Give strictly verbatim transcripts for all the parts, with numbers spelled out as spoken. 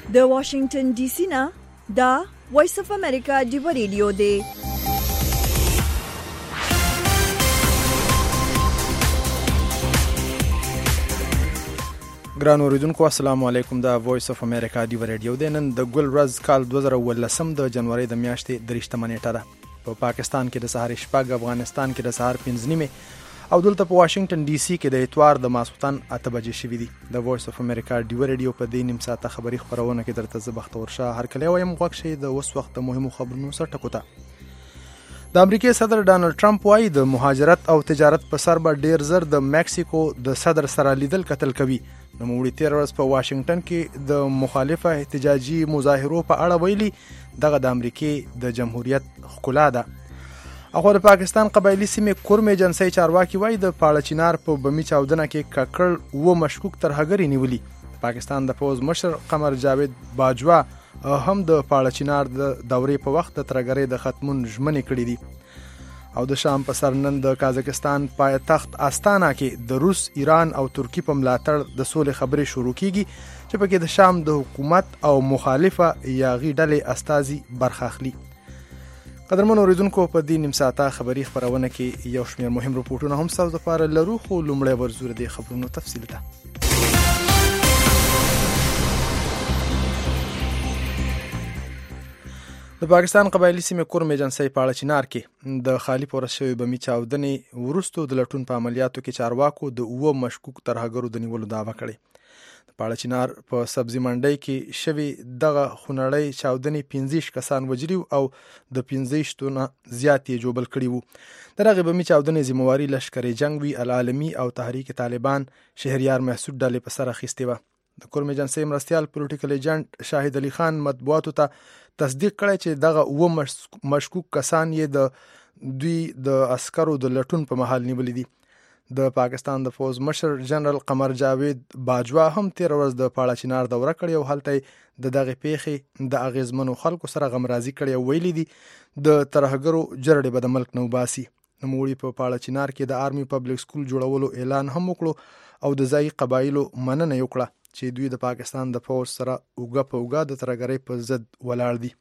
د واشنگټن ډي سي نه دا وایس اف امریکا دیو ریډیو دی. ګران اوریدونکو السلام علیکم. دا وایس اف امریکا دیو ریډیو دی. نن د ګل ورځ کال دوه زره ولسم د جنوري د میاشتې دریشتمه نیټه ده. په پا پاکستان کې د سهار شپږ، افغانستان کې د سهار پنځه نیمه او دلته په واشنگټن ډي سي کې د اتوار د ماسوتن اته بجې شوې دي. د وایس اف امریکا دیو ریډیو په دې نیم ساعته خبری خبرونه کې درته زه بختور شاه هر کله وایم غوښ شي د اوس وخت مهمو خبرونو سره ټکو ته. د امریکای صدر ډانلډ ټرمپ وايي د مهاجرت او تجارت په سر به ډیر زر د مکسیکو د صدر سره لیدل کتل کوي. د موړي تیر ورځ په واشنگټن کې د مخالفه احتجاجي مظاهرو په اړه ویلي دغه د امریکای د جمهوریت ښکلا ده. اخو د پاکستان قبایلی سیمې کورم ایجنسی چارواکي وایي د پاړچینار په بمی چاودنه کې ککړ و مشکوک ترهګری نیولي. پاکستان د فوز مشر قمر جاوید باجوا هم د پاړچینار د دورې په وخت د ترهګری د ختمون ژمنې کړې دي. او د شام په سر نن د کازاکستان پایتخت استانا کې د روس، ایران او ترکی په ملاتړ د سولې خبرې شروع کیږي چې پکې د شام د حکومت او مخالفه یاغي ډلې استازي برخه اخلي. قدرمن اوریدونکو په دې نیم ساعته خبری خبرونه کې یو شمېر مهم رپورټونه هم ستاسو لپاره لرو، خو لومړی ورزور دي خبرونو تفصیل ته. د پاکستان قبایلی سیمې کورم ایجنسی په اړه کې د خالی پوره شوی بمی چاودنې وروسته د لټون په عملیاتو کې چارواکو د اوه مشکوک ترهګرو د نیولو دعوه کړې. د پاړچینار په سبزی منډي کې شوی دغه خونړی چاودنې پنځه کسان وجري او د پنځه شتونه زیات یې جوبل کړي وو. دغه بمی چاودنې ذمہواری لشکر جنگ وی العالمي او تحریک طالبان شهریار محسود ډلې په سر اخیستې و. د کورم ایجنسی مرستیال پولیټیکل ایجنټ شاهد علي خان مطبوعاتو ته تصدیق کړی چې دغه اوه مشکوک کسان یې د دوی د عسکرو د لټون په محل نیولې دي. د پاکستان د فوز مشر جنرال قمر جاوید باجوا هم تیر ورځ د پاړچینار دوره کړې او هلته د دغه پیښې د اغیزمنو خلکو سره غمرازي کړې او ویلي دي د ترهګرو جرړې به د ملک نو باسي. نوموړي په پاړچینار کې د آرمي پبلک سکول جوړولو اعلان هم وکړو او د ځای قبایلو مننه وکړه چې دوی د پاکستان د فوج سره اوګه په اوګه د ترهګرۍ په ضد ولاړ دي.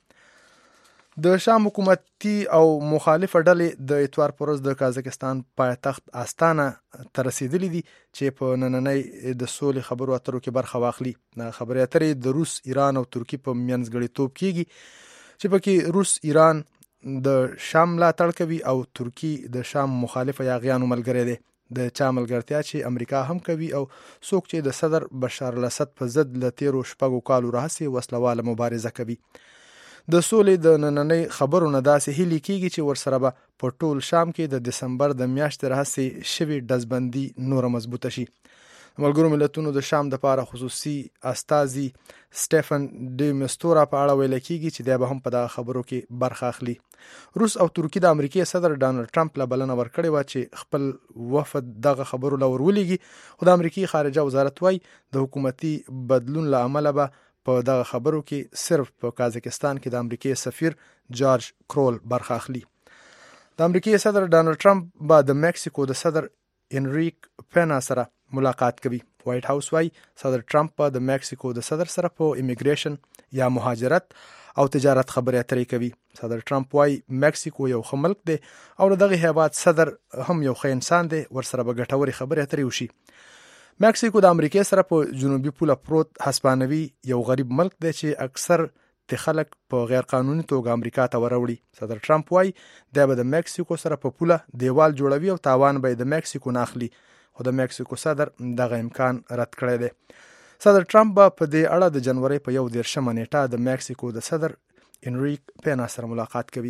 د شام حکومتي او مخالفه ډلې د اتوار پر ورځ د کازاکستان پایتخت استانا ته رسیدلي دي چې په نننۍ د سولې خبرو اترو کې برخه واخلي. د خبرې اترې د روس، ایران او ترکی په منځګړیتوب کیږي چې پکې روس ایران د شام ملاتړ کوي او ترکی د شام مخالفه یاغیانو ملګری دی. د چا ملګرتیا چې امریکا هم کوي او څوک چې د صدر بشار الاسد په ضد له تیرو شپږو کالو راهیسې وسلواله مبارزه کوي. د سولې د نننۍ خبرو نه داسې هیلې کیږي چې ورسره به په ټول شام کې د دسمبر د میاشتې راهیسې شوي ډزبندي نوره مضبوطه شي. ملګرو ملتونو د شام د لپاره خصوصي استازي سټيفن ډي مستورا په اړه ویل کیږي چې دا به هم په دغه خبرو کې برخه اخلي. روس او ترکی د امریکای صدر ډانلډ ټرمپ له بلنه ورکړې و چې خپل وفد دغه خبرو لور ولېږي، خو د امریکای خارجه وزارت وايي د حکومتي بدلون له امله به په دغه خبرو کې صرف په کازاکستان کې د امریکای سفیر جارج کرول برخه اخلي. د امریکای صدر ډانلډ ټرمپ به د مکسیکو د صدر انریک پینا سره ملاقات کوي. وایټ هاوس وايي صدر ټرمپ په د مکسیکو د صدر سره په ایمیګریشن یا مهاجرت او تجارت خبرې اترې کوي. صدر ټرمپ وايي مکسیکو یو ښه ملک دی او دغه هیواد صدر هم یو ښه انسان دی، ورسره به ګټورې خبرې اترې وشي. مکسیکو د امریکای سره په جنوبي پوله پروت هسپانوي یو غریب ملک دی چې اکثر ته خلک په غیر قانوني توګه امریکا ته وروړي. صدر ټرمپ وايي دا به د مکسیکو سره په پوله دیوال جوړوي او تاوان به د مکسیکو نه اخلي، خو د مکسیکو صدر دغه امکان رد کړی دی. صدر ټرمپ به په دې اړه د جنوري په یو دېرشمه نیټه د مکسیکو د صدر انریک پینا سره ملاقات کوي.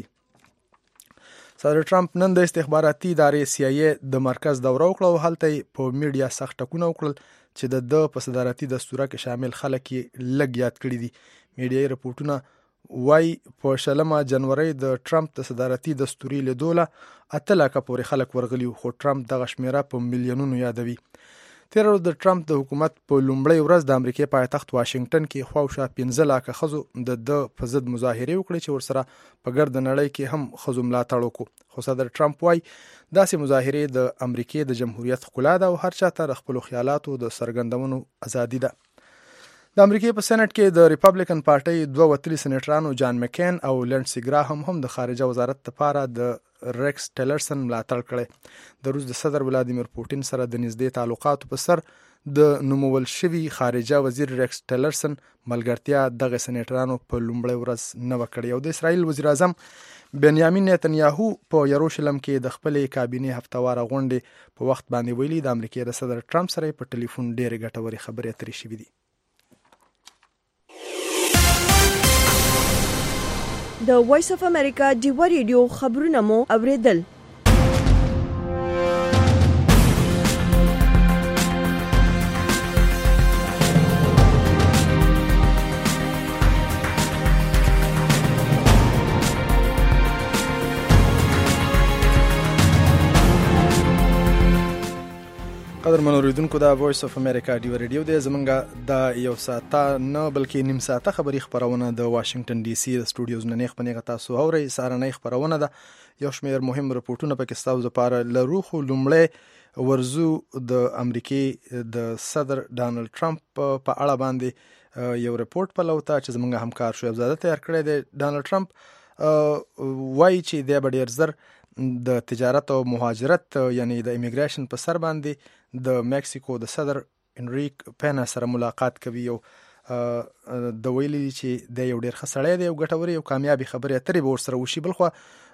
صدر ټرمپ نن د استخباراتي ادارې سی آی ای د مرکز دوره وکړه او هلته په میډیا سخت ټکونه وکړل چې د د په صدارتي دستوره کې شامل خلک یې لږ یاد کړي دي. میډیايي رپورټونه وایي په شلمه جنوري د ټرمپ د صدارتي دستوري لیدوله اته لکه پورې خلک ورغلي، خو ټرمپ دغه شمیره په میلیونونو یادوي. تیر ورځ د ټرمپ د حکومت په لومړۍ ورځ د امریکای پایتخت واشنگټن کې خواوشا پنځه لکه ښځو د د په ضد مظاهرې وکړې چې ورسره په ګرد نړۍ کې هم ښځو ملاتړ وکړو. خو صدر ټرمپ وايي داسې مظاهرې د امریکای د جمهوریت ښکلا ده او هر چا ته د خپلو خیالاتو د څرګندولو ازادي ده. د امریکای په سېنات کې د ریپبلیکن پارټۍ دوه وتلي سېنیټرانو جان مکین او لینډسي ګراهم هم د خارجه وزارت لپاره د ریکس ټیلرسن ملاتړ کړی. د روس د صدر ولادیمیر پوټین سره د نږدې تعلقاتو په سر د نومول شوي خارجه وزیر ریکس ټیلرسن ملګرتیا دغه سېنیټرانو په لومړۍ ورځ نه وکړي. او د اسرائیل وزیر اعظم بنیامین نتنیاهو په یروشلم کې د خپلې کابینې هفتواره غونډې په وخت باندې ویلي د امریکای د صدر ټرمپ سره په ټلیفون ډېرې ګټورې خبرې اترې شوې دي. د وایس اف امریکا ډیوا ریډیو خبرونه مو اوریدل. قدر منوریدونکو دا وایس اف امریکا ډیوا ریډیو دی. زمونږ د یو ساعته نه بلکې نیم ساعته خبري خبرونه د واشنگټن ډي سي د سټوډیوز نه نه خپنه تاسو اورئ. سارنۍ خبرونه ده. یو شمېر مهم رپورټونه پکې ستاسو لپاره لرو. خو لومړی ورزو د امریکای د صدر ډانلډ ټرمپ په اړه باندې یو رپورټ په لوته چې زمونږ همکار شعیب زاده تیار کړی دی. ډانلډ ټرمپ وایي چې د ډېر زر د تجارت او مهاجرت یعنی د ایمیګریشن په سر باندې د مکسیکو د صدر انریک پینا سره ملاقات کوي. او د ویلي چې د یو ډېر ښه سړی دی او ګټورې او کامیابي خبرې اترې به ورسره وشي. بلخوا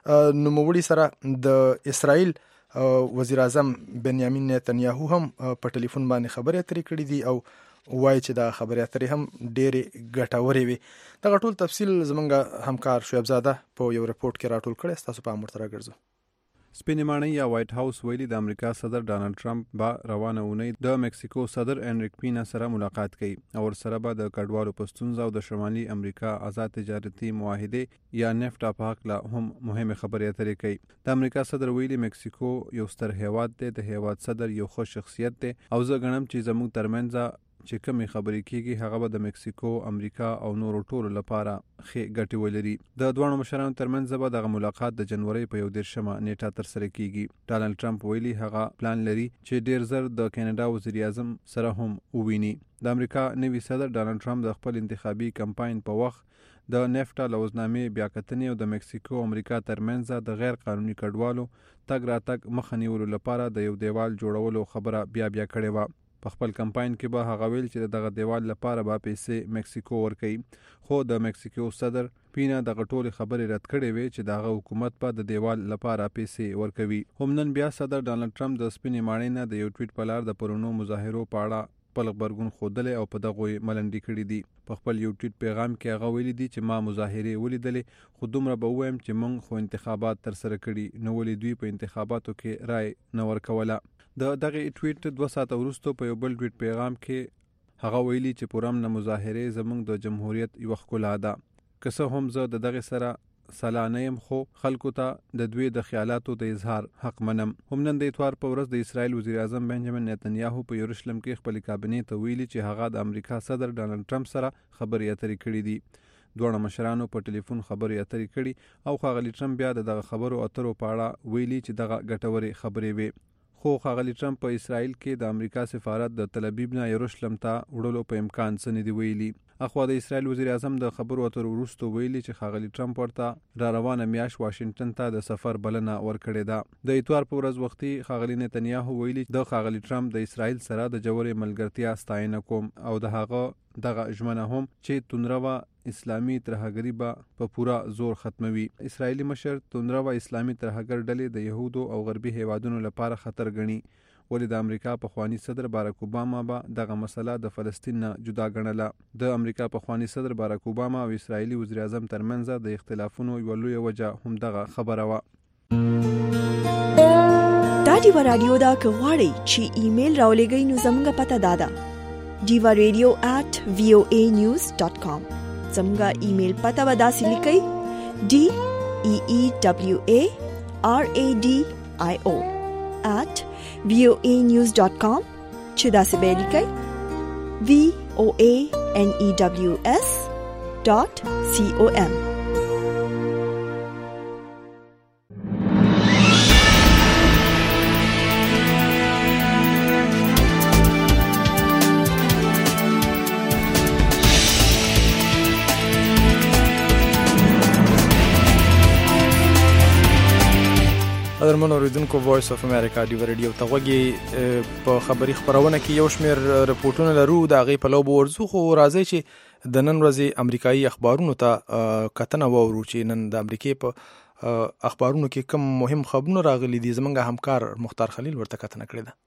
نوموړي سره د اسرائیل وزیر اعظم بنیامین نتنیاهو هم په ټلیفون باندې خبرې اترې کړې دي او وایي چې دا خبرې اترې هم ډېرې ګټورې وي. دغه ټول تفصیل زمونږ همکار شعیب زاده په یو رپورټ کې راټول کړی. ستاسو په امر تر راګرځو. سپینې ماڼۍ یا وایټ هاوس ویلي د امریکا صدر ډانلډ ټرمپ به روانه اونۍ د مکسیکو صدر انریک پینا سره ملاقات کوي او ورسره به د کډوالو په ستونزو او د شمالي امریکا آزاد تجارتي معاهدې یا نفټا په حق لا هم مهمه خبرې اترې کوي. د امریکا صدر ویلي مکسیکو یو ستر هیواد دی، د هیواد صدر یو ښه شخصیت دی او زه ګڼم چې زموږ ترمنځ چې کومې خبرې کیږي هغه به د مکسیکو، امریکا او نورو ټولو لپاره ښې ګټې ولري. د دواړو مشرانو ترمنځ به دغه ملاقات د جنورۍ په یو دېرشمه نیټه ترسره کیږي. ډانلډ ټرمپ ویلي هغه پلان لري چې ډېر زر د کینیډا وزیر اعظم سره هم وویني. د امریکا نوي صدر ډانلډ ټرمپ د خپل انتخابي کمپاین په وخت د نفټا لوزنامې بیاکتنې او د مکسیکو او امریکا ترمنځ د غیر قانوني کډوالو تګ راتګ مخه نیولو لپاره د یو دیوال جوړولو خبره بیا بیا کړې وه. په خپل کمپاین کې به هغه ویل چې دغه دیوال لپاره به پیسې مکسیکو ورکوي. خو د مکسیکو صدر پینا دغه ټولې خبرې رد کړې وې چې دغه حکومت به د دیوال لپاره پیسې ورکوي. هم نن بیا صدر ډانلډ ټرمپ د سپینې ماڼۍ نه د یو ټویټ په لار د پرونو مظاهرو په اړه خپل غبرګون ښودلی او په دغو یې ملنډې کړي دي. په خپل یو ټویټ پیغام کې هغه ویلي دي چې ما مظاهرې ولیدلې، خو دومره به ووایم چې موږ خو انتخابات ترسره کړي، نو ولې دوی په انتخاباتو کې رای نه ورکوله. د دغه ټویټ دوه ساعته وروسته په یو بل ټویټ پیغام کې هغه ویلي چې پر امن مظاهرې زموږ د جمهوریت یوه ښکلا ده. که څه هم زه د دغې سره سلا نه یم، خو خلکو ته د دوی د خیالاتو د اظهار حق منم. هم نن د اتوار په ورځ د اسرائیل وزیر اعظم بنجامین نتنیاهو په یروشلم کې خپلې کابینې ته ویلي چې هغه د امریکا صدر ډانلډ ټرمپ سره خبرې اترې کړي دي. دواړه مشرانو په ټلیفون خبرې اترې کړي او ښاغلي ټرمپ بیا د دغه خبرو اترو په اړه ویلي چې دغه ګټورې خبرې وې. خو ښاغلي ټرمپ په اسرائیل کې د امریکا سفارت د تل ابیب نه یروشلم ته وړلو په امکان څه نه دي ویلي. اخوا د اسرائیل وزیر اعظم د خبرو اترو وروسته ویلي چې ښاغلي ټرمپ ورته را روانه میاشت واشنګټن ته د سفر بلنه ورکړې ده. د اتوار په ورځ وختي ښاغلي نتنیاهو ویلي د ښاغلي ټرمپ د اسرائیل سره د ژورې ملګرتیا ستاینه کوم او د هغه دغه ژمنه هم چې تندروه اسلامي ترهګري به په پوره زور ختموي. اسرائیلي مشر تندروه اسلامي ترهګر ډلې د یهودو او غربي هیوادونو لپاره خطر ګڼي، ولې د امریکا پخوانی صدر باراک اوباما به دغه مسله د فلسطین نه جدا ګڼله. د امریکا پخوانی صدر باراک اوباما او اسرائیلي وزیر اعظم ترمنځ د اختلافونو یوه لویه وجه هم دغه خبره وه. دا ډیوا رادیو دا که غواړئ چې ایمیل راولېږئ نو زموږ پته دا ده ډیوا ریډیو ایٹ وی او ای نیوز ډاٹ کام. زموږ ایمیل پته به داسې لیکئ ډي ای ای ډبلیو ای آر ای ډي آی او ایٹ وی او ای نیوز ډاٹ کام چې داسې به لیکئ وی او ای ان ای ډبلیو اس ډاٹ سی او ام. قدرمن اوریدونکو وایس اف امریکا دی ریډیو ته غوږی په خبري خبرونه کې یو شمېر رپورټونه لرو د هغې په لو به ورځو، خو راځئ چې د نن ورځې امریکایي اخبارونو ته کتنه واورو چې نن د امریکې په اخبارونو کې کوم مهم خبرونه راغلي دي. زمونږ همکار مختار خلیل ورته کتنه کړې ده.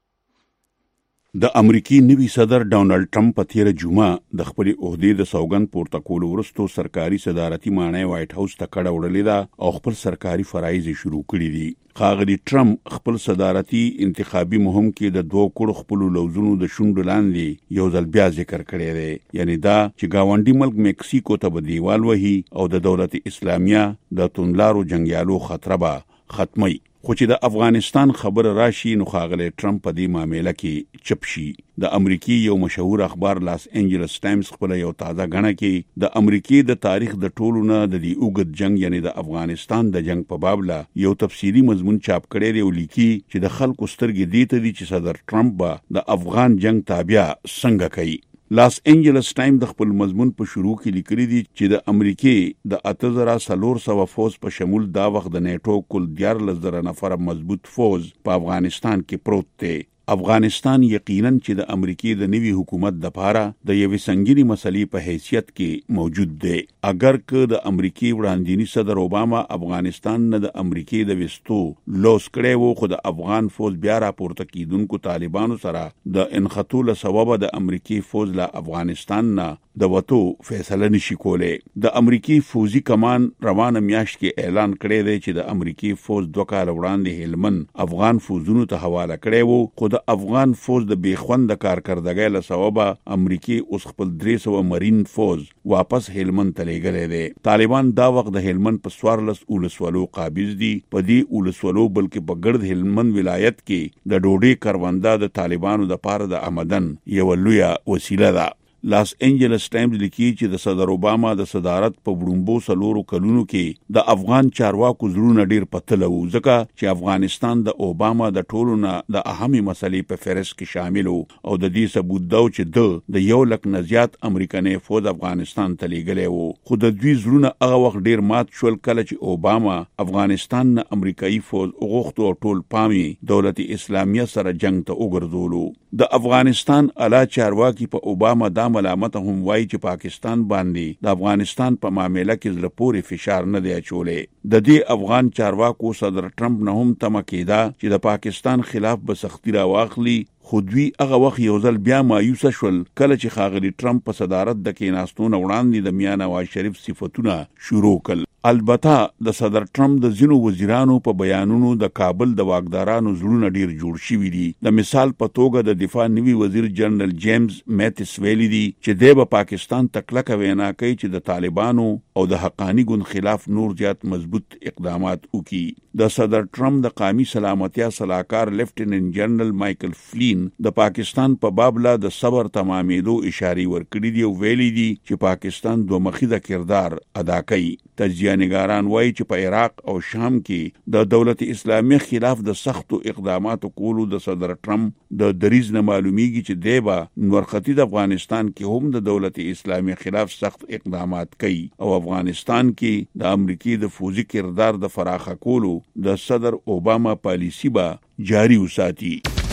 د امریکای نوي صدر ډونالد ټرمپ په تیره جمعه د خپل عہدې د سوګند پورته کولو وروسته سرکاري صدارتي مانای وایټ هاوس ته کډه وړلې ده او خپل سرکاري فرایض شروع کړي دي. ښاغلي ټرمپ خپل صدارتي انتخابي مهم کې د دوه کړو خپل لوزونو د شونډو لاندې یو ځل بیا ذکر کړی دی، یعنی دا چې گاونډي ملک میکسیکو ته به دیوال وهي او د دولت اسلامیه د توندلارو جنگیالو خطر به ختمي. خو چې د افغانستان خبر راشي نو ښاغلی ټرمپ په دې معاملې کې چپ شي. د امریکای یو مشهور اخبار لاس انجلس ټایمز خپل یو تازه غنه کې د امریکای د تاریخ د ټولو نه د دې اوږد جنگ یعنی د افغانستان د جنگ په باب لا یو تفصیلی مضمون چاپ کړی دی او لیکي چې د خلکو سترګې دې ته دي چې صدر ټرمپ به د افغان جنگ تابع څنګه کوي. لاس انجلس ټایم د خپل مضمون په شروع کې لیکلي دي چې د امریکای د اته زره څلور سوه فوز په شمول دا وخت د نیټو کل دیارلس زره نفر مضبوط فوز په افغانستان کې پروت دی. افغانستان یقینا چې د امریکای د نوي حکومت د پاره د یوې سنگینی مسلې په حیثیت کې موجود دی. اگر که د امریکای وړاندینی صدر اوباما افغانستان نه د امریکای د وستو لوس کړي وو، خو د افغان فوز بیا راپورته کیدونکو طالبانو سره د انخطو له سبب د امریکای فوز له افغانستان نه د وټو فیصله نشي کوله. د امریکای فوزي کمان روانه میاشت کې اعلان کړی دی چې د امریکای فوز دوه کال وړاندې هلمند افغان فوزونو ته حواله کړی وو، خو د افغان فوز د بیخوند کارکردګۍ له سبب امریکای اوس خپل درې سوه مرین فوز واپس هلمند ته لېږلی دی. طالبان دا وخت د هلمند په څوارلس ولسوالو قابض دي. په دې ولسوالو بلکې په ګرد هلمند ولایت کې د ډوډۍ کرونده د طالبانو د پاره د آمدن یو لویه وسیله ده. لاس انجلس ټایمز لیکي چې د صدر اوباما د صدارت په وړومبو څلورو کلونو کې د افغان چارواکو زړونه ډیر پتله وو، ځکه چې افغانستان د اوباما د ټولو نه د اهمې مسلې په فهرست کې شامل وو او د دې ثبوت دا چې د د یو لک نه زیات امریکایي فوج افغانستان ته لېږلی وو. خو د دوی زړونه هغه وخت ډیر مات شول کله چې اوباما افغانستان نه امریکایي فوج وغوښتو او ټول پامي دولت اسلامیه سره جنگ ته وګرځولو. د افغانستان اعلی چارواکي په اوباما دا ملامت هم وایي چې پاکستان باندې د افغانستان په معاملې کې زړه پورې فشار نه دی اچولی. د دې افغان چارواکو صدر ټرمپ نه هم تمه کېده چې د پاکستان خلاف به سختی راواخلي، خو دوی هغه وخت یو ځل بیا مایوسه شول کله چې ښاغلي ټرمپ په صدارت د کېناستو نه وړاندې د میاں نواز شریف صفتونه شروع کړل. البته د صدر ټرمپ د ځینو وزیرانو په بیانونو د کابل د واکدارانو زړونه ډیر جوړ شوي دي. د مثال په توګه د دفاع نوي وزیر جنرال جیمز میتس ویلي دي چې دی به پاکستان تکلکه وینا کوي چې د طالبانو او د حقانی ګوند خلاف نور زیات مضبوط اقدامات وکړي. د صدر ټرمپ د قومي سلامتیا صلاحکار لیفټیننټ جنرال مایکل فلین د پاکستان په باب لا د صبر تمامېدو اشارې ورکړي دي او ویلي دي چې پاکستان دوه مخیزه کردار ادا کوي. تجزیه نگاران وایي چې په عراق او شام کې د دولت اسلامی خلاف د سختو اقداماتو کولو د صدر ټرمپ د دریز نه معلومیږي چې دی به نور ختیځ افغانستان کې هم د دولت اسلامی خلاف سخت اقدامات کوي او افغانستان کې د امریکای د فوزي کردار د فراخه کولو د صدر اوباما پالیسی به جاری وساتي.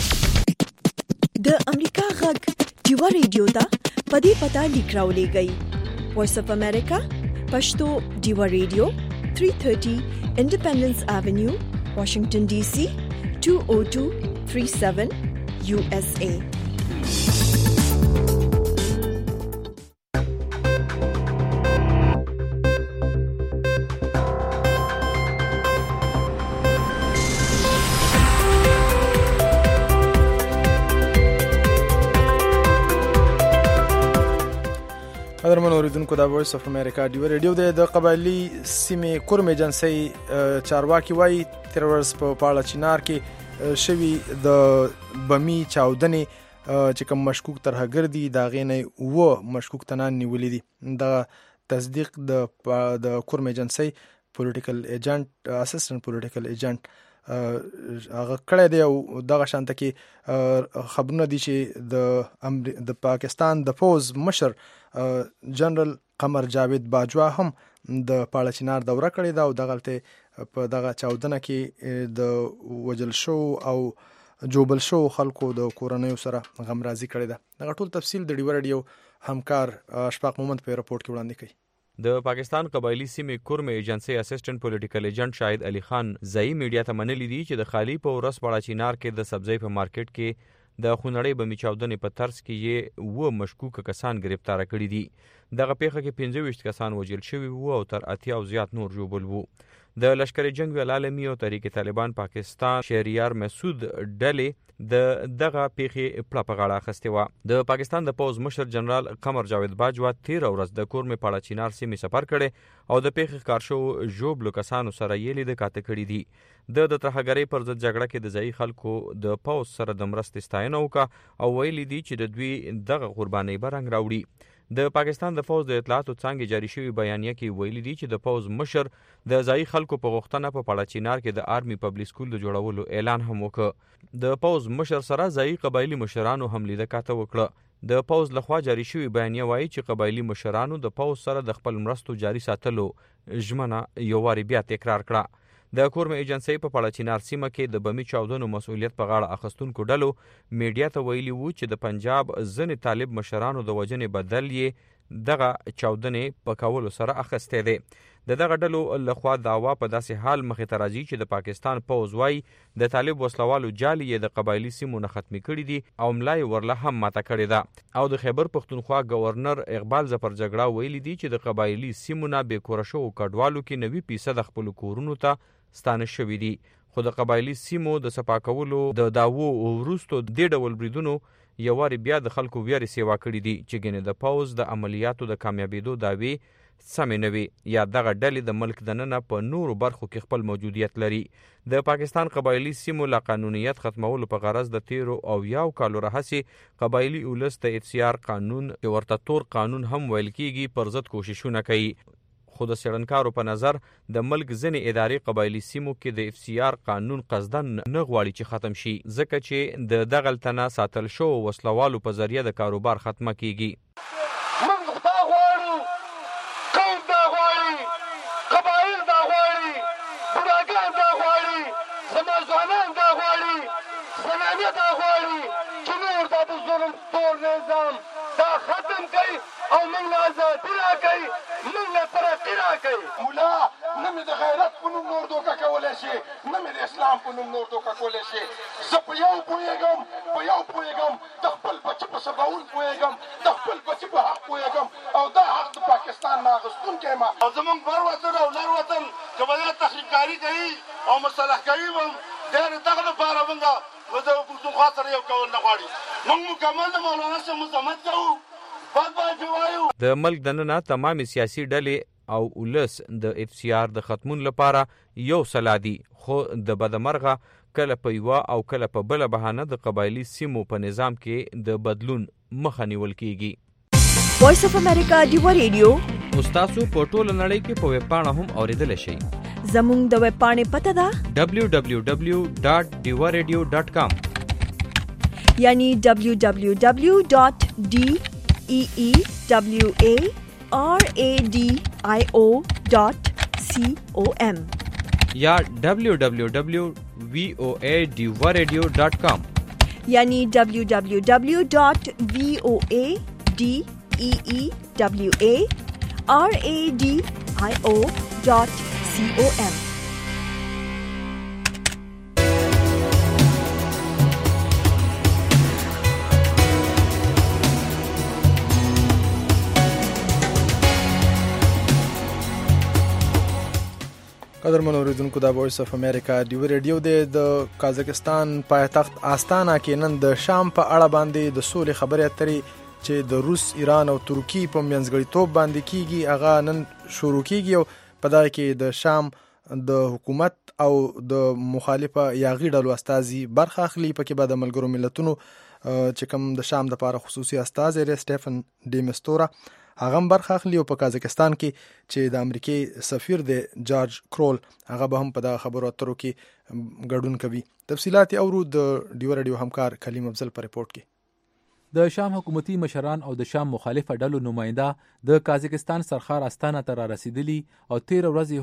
د امریکا غږ ډیوا ریډیو ته په دې پتا لیک راولېږئ. وایس اف امریکا پښتو ډیوا ریډیو تhree thirty Independence Avenue, Washington D C two oh two three seven U S A. قدرمن اوریدونکو د وایس اف امریکا ډیو ریډیو د قبایلی سیمې کورم ایجنسی چارواکي وایي تیر ورځ په پاړه چینار کې شوي د بمی چاودنې چې کوم مشکوک ترهګر دي دا غینې و مشکوک تنان نیولې دي. د تصدیق د د کورم ایجنسی پولیټیکل ایجنټ اسسټنټ پولیټیکل ایجنټ هغه کړی دی او دغه شانته کې خبرونه دي چې د د پاکستان د فوز مشر جنرال قمر جاوید باجوا هم د پاړه چینار دوره کړې ده او دغلته په دغه چاودنه کې د وجل شو او جوبل شو خلکو د کورنیو سره غمرازي کړې ده. دغه ټول تفصیل د ډیو رادیو همکار اشفاق مومند په رپورت کې وړاندې کړي. د پاکستان قبایلی سیمې کورم ایجنسی اسسټنټ پولیټیکل ایجنټ شاهد علي خان ځای میډیا ته منلي دي چې د خالی په ورس بڑا چینار کې د سبزی په مارکیټ کې د خونړۍ بمي چاودنې په ترڅ کې یې و مشکوک کسان گرفتار کړي دي. دغه پیښه کې پنځه ویشت کسان وژل شوي وو او تر اتیا او زیات نور ژوبل وو. د لشکر جنگ العالمي او تحریک طالبان پاکستان شهریار مسعود ډلې د دغه پیښې پړه په غاړه اخیستې وه. د پاکستان د پوز مشر جنرال قمر جاوید باجوا تیر ورځ د کورم پاړه چینار سیمې سفر کړي او د پیښې ښکار شوو ژوبلو کسانو سره یې لید کاته کړي دي. د د ترهګرۍ پر ضد جګړه کې د ځایي خلکو د پوز سره د مرستې ستاینه وکړه او ویلي دي چې د دوی دغه قربانۍ به رنګ راوړي. د پاکستان د فوج د اطلاعاتو څانګې جاری شوی بیانیه کې ویلي دي چې د فوج مشر د ځایي خلکو په غوښتنه په پاړه چینار کې د آرمي پبلک سکول د جوړولو اعلان هم وکړ. د فوج مشر سره ځایي قبایلی مشرانو هم لیده کاته وکړه. د فوج لخوا جاری شوی بیانیه وایي چې قبایلی مشرانو د فوج سره د خپل مرستو جاری ساتلو ژمنه یو واري بیا تکرار کړه. د کورم ایجنسی په پاړه چینار سیمه کې د بمي چاودنو مسؤلیت په غاړه اخیستونکو ډلو میډیا ته ویلي وو چې د پنجاب ځینې طالب مشرانو د وژنې بدل یې دغه چاودنې په کولو سره اخیستی دی. د دغه ډلو لخوا دعوا په داسې حال مخې ته راځي چې د پاکستان پوځ وایي د طالب وسلوالو جالي یې د قبایلي سیمو نه ختمې کړي دي او ملا یې ورله هم ماته کړې ده. او د خیبر پښتونخوا گورنر اقبال ظفر جګړه ویلي دي چې د قبایلي سیمو نه بې کوره شوو کډوالو کې نوي فیصد خپلو کورونو ته ستانه شوي دي. خو د قبایلی سیمو د صفا کولو د داوو وروستو دې ډول بریدونو یو واري بیا د خلکو ویارې سیوا کړي دي چې ګنې د پوز د عملیاتو د کامیابېدو دعوې سمې نه وي یا دغه ډلې د ملک دننه په نورو برخو کې خپل موجودیت لري. د پاکستان قبایلی سیمو لا قانونیت ختمولو په غرض د تیرو او یاو کالو راهسې قبایلی اولس د اف سی آر قانون چې ورته تور قانون هم ویل کیږي پر ضد کوششونه کوي. خو د څېړنکارو په نظر د ملک ځینې ادارې قبایلي سیمو کې د اف سی آر قانون قصدن نه غواړي چې ختم شي ځکه چې د دغلته نه ساتل شوو وسلوالو په ذریعه د کاروبار ختمه کیږي. موږ دا غواړو، قوم دا غواړي، قبایل دا غواړي، بوډاګان دا غواړي، زما ځوانان دا غواړي، زنانه دا غواړي چې نور دا د ظلم تور نظام دا ختم کړي او موږ له ازادي راکړي، موږ له ترقي راکړي. مولا نه مې د غیرت په نوم نور دوکه کولی شي، نه مې د اسلام په نوم نور دوکه کولی شي. زه په یو پوهېږم، په یو پوهېږم، د خپل بچي په سباول پوهېږم، د خپل بچي په حق پوهېږم او دا حق د پاکستان نه اخیستونکی یم. او زموږ بر وطن او لر وطن که به دا تخریبکاري کوي او مصلح کوي هم دی د دغه لپاره موږ د پښتونخوا سره یو کول نه غواړي. موږ مکمل د مولانا صاحب مزاحمت کوو. د ملک دننه تمامي سیاسي ډلې او ولس د اف سی آر د ختمون لپاره یو سلا دي خو د بدمرغه کله په یوه او کله په بله بهانه د قبایلي سیمو په نظام کې د بدلون مخه نیول کیږي. وایس اف امریکا ډیوا ریډیو تاسو په ټوله نړۍ کې په ویب پاڼه هم اوریدلی شئ. زموږ د ویب پاڼې پته ده ډبلیو ډبلیو ډبلیو ډاټ ډیوا ریډیو ډاټ کام یعنی ډبلیو ډبلیو ډبلیو ډاټ ډی ای ای ډبلیو ای آر ای ډی آی او ډاټ سی او ایم یا ڈبلیو ڈبلیو ڈبلیو وی او اے ڈیوا ریڈیو ڈاٹ کام یعنی ڈبلیو ڈبلیو ڈبلیو ڈاٹ وی او اے ڈی ای ای ڈبلیو اے آر اے ڈی آئی او ڈاٹ سی او ایم. قدرمن اوریدونکو د وایس اف امریکا ډیو ریډیو د قازقستان پایتخت آستانه کې نن د شام په اړه باندې د سولې خبرې اترې چې د روس، ایران او ترکی په منځګړیتوب باندې کیږي هغه نن شروع کیږي او په دغه کې د شام د حکومت او د مخالفه یاغي ډلو استازي برخه اخلي. پکې به د ملګرو ملتونو چې کوم د شام لپاره خصوصي استازی دی سټیفن ډي مستورا هغه هم برخه اخلي او په قازقستان کې چې د امریکای سفیر دی جارج کرول هغه به هم په دغه خبرو اترو کې ګډون کوي. تفصیلات اورو د ډیو رادیو همکار کلیم افضل په ریپورت کې. د شام حکومتي مشران او د شام مخالفه ډلو نماینده د قازقستان سرخار استانه ته را رسیدلی او تیر ورځې هم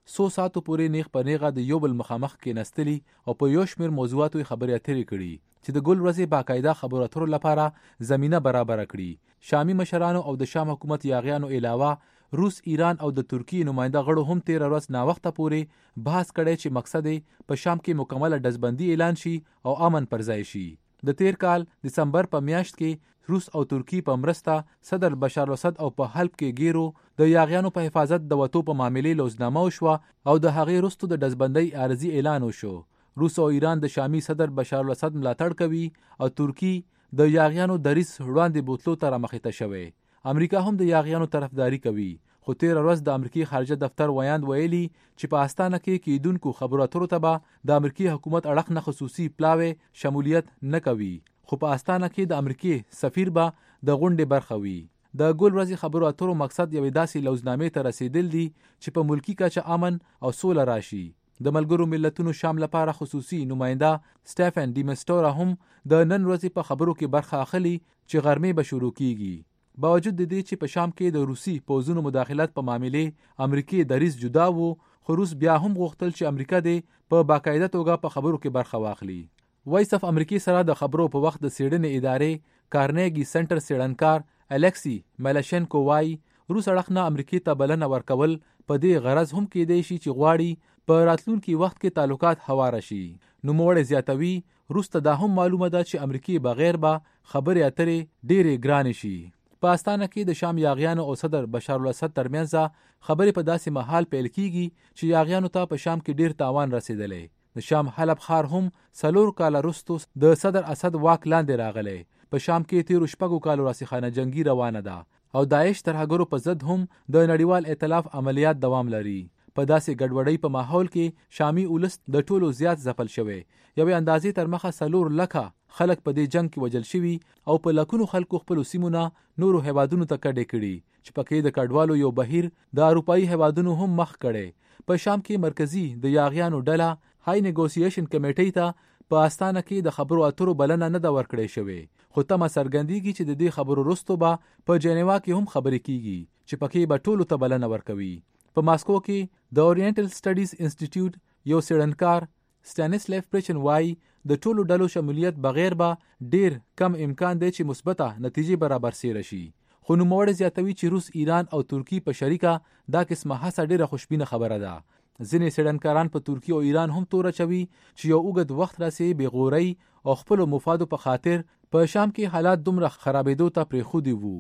څو ساعتو پورې نیغ په نیغه د یو بل مخامخ کېنستلي او په یو شمېر موضوعاتو یې خبرې اترې کړي چې د ګل ورځې باقاعده خبرو اترو لپاره زمینه برابره کړي. شامي مشرانو او د شام حکومت یاغیانو علاوه روس، ایران او د ترکیې نماینده غړو هم تېره ورځ ناوخته پورې بحث کړی چې مقصد یې په شام کې مکمله ډزبندي اعلان شي او امن پر ځای شي. د تیر کال دسمبر په میاشت کې روس او ترکی په مرسته صدر بشار الاسد او په حلب کې ګیرو د یاغیانو په حفاظت د وتو په معاملې لوزنامه وشوه او د هغې وروسته د ډزبندۍ عارضي اعلان وشو. روس او ایران د شامي صدر بشار الاسد ملاتړ کوي او ترکی د یاغیانو دریځ وړاندې بوتلو ته رامخته شوی. امریکا هم د یاغیانو طرفداري کوي، خو تېره ورځ د امریکای خارجه دفتر ویاند ویلي چې په استانه کې کیدونکو خبرو اترو ته به د امریکای حکومت اړخ نه خصوصي پلاوی شمولیت نه کوي، خو په استانه کې د امریکای سفیر به د غونډې برخه وي. د ګل ورځې خبرو اترو مقصد یوې داسې لوزنامې ته رسیدل دي چې په ملکی کچه امن او سوله راشي. د ملګرو ملتونو شام لپاره خصوصي نماینده سټیفن ډی مسټورا هم د نن ورځې په خبرو کې برخه اخلي چې غرمې به شروع کیږي. باوجود د دې چې په شام کې د روسي پوځونو مداخلت په معاملې امریکای دریځ جدا وو، خو روس بیا هم غوښتل چې امریکا دې په باقاعده توګه په خبرو کې برخه واخلي. وایس اف امریکای سره د خبرو په وخت د څېړنې ادارې کارنیګي سنټر څېړنکار الکسی ملشنکو وایي روس اړخ نه امریکای ته بلنه ورکول په دې غرض هم کېدی شي چې غواړي په راتلونکي وخت کې تعلقات هواره شي. نوموړی زیاتوي روس ته دا هم معلومه ده چې امریکای بغیر به خبرې اترې ډېرې ګرانې شي. په استانه کې د شام یاغیانو او صدر بشار الاسد ترمنځ خبرې په داسې مهال پیل کیږي چې یاغیانو ته په شام کې ډیر تاوان رسیدلی. د شام حلب ښار هم څلور کاله وروسته د صدر اسد واک لاندې راغلی. په شام کې تیرو شپږو کالو راسخانه جنگي روانه ده او داعش ترهګرو په ضد هم د نړیوال ائتلاف عملیات دوام لري. په داسې ګډوډۍ په ماحول کې شامي ولس د ټولو زیات ځپل شوی. یوې اندازې تر مخه څلور لکه خلک په دې جنگ کې وژل شوي او په لکونو خلکو خپلو سیمونه نورو هیوادونو ته کډې کړي چې پکې د کډوالو یو بهیر د اروپایي هیوادونو هم مخ کړي. په شام کې مرکزی د یاغیانو ډله های نیګوسییشن کمیټې ته په استانه کې د خبرو اترو بلنه نه ده ورکړې شوې، خو تمه څرګندېږي چې د دې خبرو وروسته به په جنیوا کې هم خبرې کیږي چې پکې به ټولو ته بلنه ورکوي. په ماسکو کې د اورینټل سټډیز انسټیټیوټ یو څېړنکار سټانسلیف پریچن وایي د ټولو ډلو شمولیت بغیر به ډیر کم امکان دی چې مثبته نتیجې برابر سیره شي. خو نوموړی زیاتوي چې روس، ایران او ترکی په شریکه دا قسمه هڅه ډیره خوشبینه خبره ده. ځینې څېړنکاران په ترکی او ایران هم تور اچوي چې یو اوږد وخت راسي بې غورۍ او خپلو مفادو په خاطر په شام کې حالات دومره خرابېدو ته پرېښودي وو.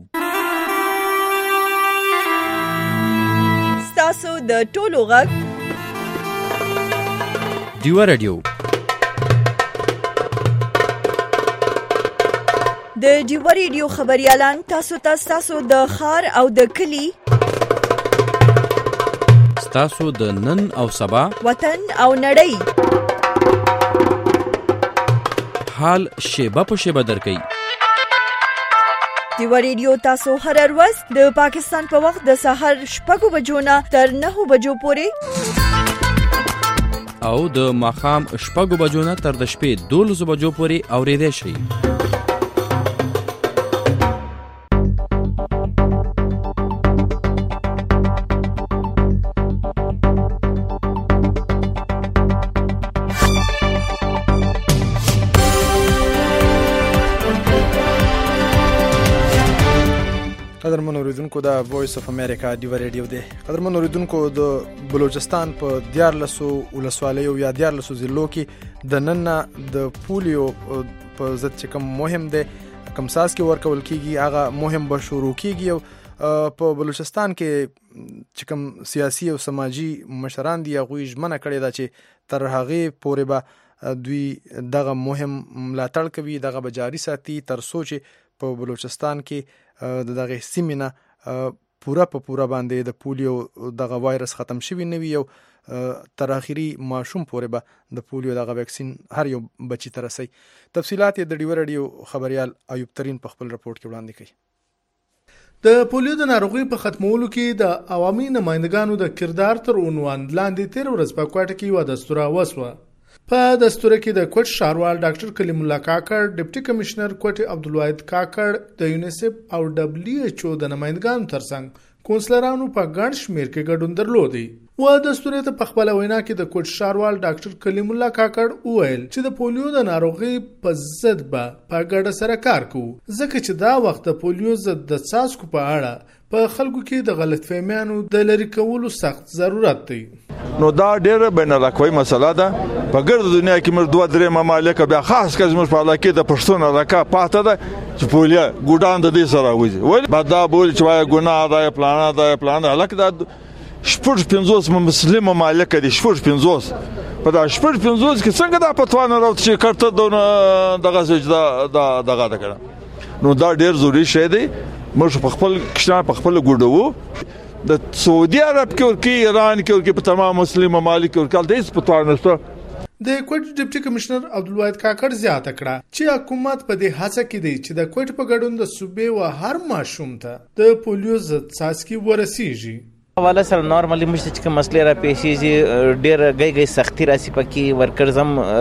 ستاسو د ټولو غږ ډیوا رادیو د ډیوا رادیو خبريالان تاسو ته تاسو د خار او د کلی تاسو د نن او سبا وطن او نړۍ حال شیبه په شیبه درکې. ډیوا رادیو تاسو هر ورځ د پاکستان په وخت د سحر شپږو بجو نه تر نهو بجو پورې او د ماښام شپږو بجو نه تر د شپې دولسو بجو پورې اورېدای شئ. قدرمن اوریدونکو د وایس اف امریکا ډیوا رادیو دی. قدرمن اوریدونکو د بلوچستان په دیارلسو ولسوالیو یا دیارلسو ضلعو کې د نن د پولیو په ضد چې کوم مهم دی کمساس کې ورکول کیږي هغه مهم به شروع کیږي. او په بلوچستان کې چې کوم سیاسي او سماجی مشران دي هغوی ژمنه کړې ده چې تر هغې پورې به دوی دغه مهم ملاتړ کوي، دغه به جاري ساتي تر څو چې په بلوچستان کې د دغه سیمې نه پوره په پوره باندې د پولیو دغه وایرس ختم شوی نه وي او تر اخري ماشوم پورې به د پولیو دغه ویکسین هر یو بچی ته رسي. تفصیلات د ډیوا رادیو خبريال ایوب ترين په خپل رپورت کې وړاندې کوي. د پولیو د ناروغي په ختمولو کې د عوامي نمائندګانو د کردار تر عنوان لاندې تیر ورځ په کوټه کې یو دستور وسوه. په دستور کې د کوټ شاروال ډاکټر کلیم الله کاکړ، ډیپټي کمشنر کوټ عبدالواحد کاکړ، د یونیسف او دبلیو ایچ او د نمائندګانو ترڅنګ کونسلرانو په ګڼ شمیر کې ګډون درلودي. و دستوري ته په خپل وینا کې د کوټ ښاروال ډاکټر کلیم الله کاکړ وویل چې د پولیو د ناروغي په ضد به په ګډه سره کار کوو ځکه چې دا وخت د پولیو ضد د څاڅکو په اړه په خلکو کې د غلطفهمیانو د لرې کولو سخت ضرورت دی. نو دا ډېره بین الاقوایي مسله ده. په ګرد دنیا کې موږ دوه درې ممالک بیا خاص کر زموږ په علاقه د پښتون علاقه پاته ده چې پولیو ګډان د دې سره وځي ولې بعد دا بول چې وای ګناه ده پلان ده پلان الک دا شپږ پنځوس مسلمان ممالک دي شپږ پنځوس په دا شپږ پنځوس کې څنګه دا پتوانه راوت چې کړته دغه سجدا دغه دا کړه نو دا ډېر ضروري شی دی. موږ په خپل کښنا په خپل ګډو د سعودي عرب کې او کې ایران کې او کې په تمام مسلمان ممالک او کې د هیڅ پتوانه نشته. د کوټ ډیپټي کمشنر عبدالواحد کاکړ زیاته کړه چې حکومت په دې هڅه کې دی چې د کوټ په ګډون د صوبې و هر ماشوم ته د پولیو ضد څاڅکي ورسیږي. حواله سره نارمالي مشته چې مسلې را پیښیږي ډېر گئی گئی سختي راسي پکې ورکرز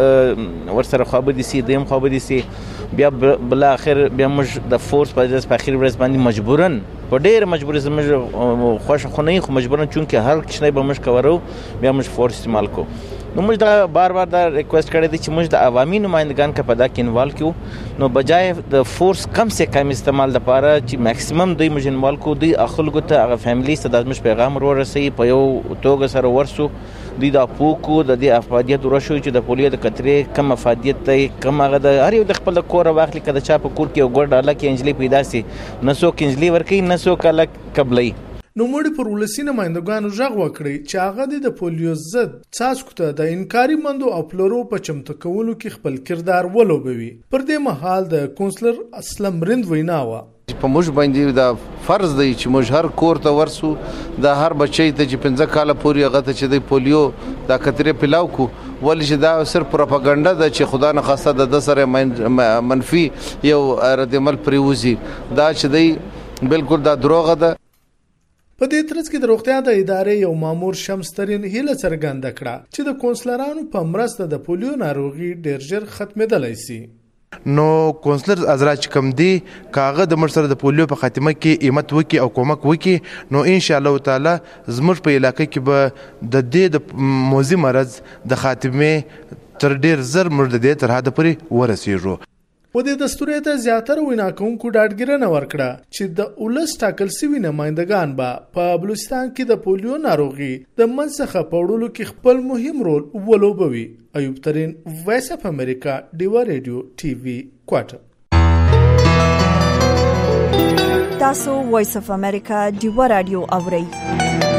هم ورسره خوابه دي سي دیم خوابه دي سي بیا بل اخر بیا موږ د فورس په ځای په اخر ورځ باندې مجبورن په ډېر مجبور زموږ خوښ خو نه خو مجبورن چونکه هر کښنه به موږ کورو بیا موږ فورس استعمال کو. نو موږ دا بار بار دا ریکوست کړی دی چې موږ د عوامي نمائندگان کا پدا کې انوالو کیو نو بجای د فورس کم سے کم استعمال د پاره چې میکسیمم دوی موږ انوالو کو دوی اخلګو ته هغه فیملی ته د موږ پیغام ورسوي په یو توګه سره ورسو دوی دا پوکو د دې افادیت ورشو چې د پولیو د کترې کم افادیت دی کم هغه د هر یو د خپل کور واخلي کده چا په کور کې ګور ډاله کې انجلی پیدا سي نسو کنجلی ورکی نسو کله قبلي. نو موږ پر ولسی نمائندګانو ژغ وکړي چې هغه د پولیو ضد څاڅکو ته د انکاري مندو او پلورو په چمتو کولو کې خپل کردار ولوبوي. پر دې مهال د کونسلر اسلم رند وینا وا په موږ باندې دا فرض دی چې موږ هر کور ته ورسو د هر بچی ته چې پنځه کاله پورې هغه ته چې د پولیو دا کترې پلاو کو ولې چې دا صرف پروپاګاندا ده چې خدا نه خواسته د سره منفي یو ردعمل پریوزي دا چې دی بالکل دا دروغ ده. په دې ترڅ کې د روغتیا د ادارې یو مامور شمس ترین هیله څرګنده کړه چې د کونسلرانو په مرسته د پولیو ناروغي ډېر ژر ختمېدلی سي. نو کونسلر حضرات چې کوم دي کاغه د مرسره د پولیو په خاتمه کې ایمت وکي او کومک وکي نو ان شاء الله تعالی زموږ په علاقې کې به د دې د موزي مرض د خاتمه تر ډیر زر مرده دې تر حد پورې ورسیږي. و د دستوري ته زیاتره وینا کوونکو ډاډګیرنه ورکړه چې د اولس ټاکل سوي نمائندگان به په بلوچستان کې د پولیو ناروغي د منځخه پوړلو کې خپل مهم رول ولوبوي. ایوب ترین وایس اف امریکا ډیوا ریډیو ټي وي کوټه. تاسو وایس اف امریکا ډیوا رادیو اورئ.